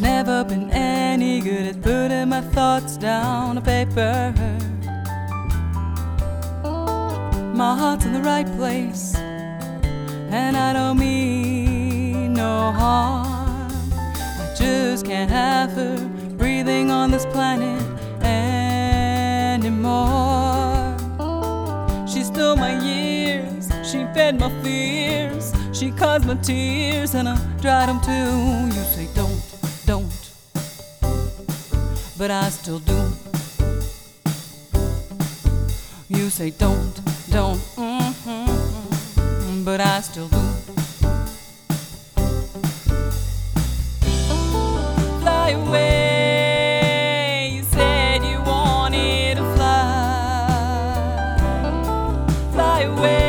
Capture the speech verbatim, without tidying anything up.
never been any good at putting my thoughts down on paper. My heart's in the right place, and I don't mean no harm. I just can't have her breathing on this planet anymore. She stole my years, she fed my fears, she caused my tears, and I dried them too. You say don't, don't, but I still do. You say don't, don't, mm-hmm, but I still do. Fly away, you said you wanted to fly. Fly away.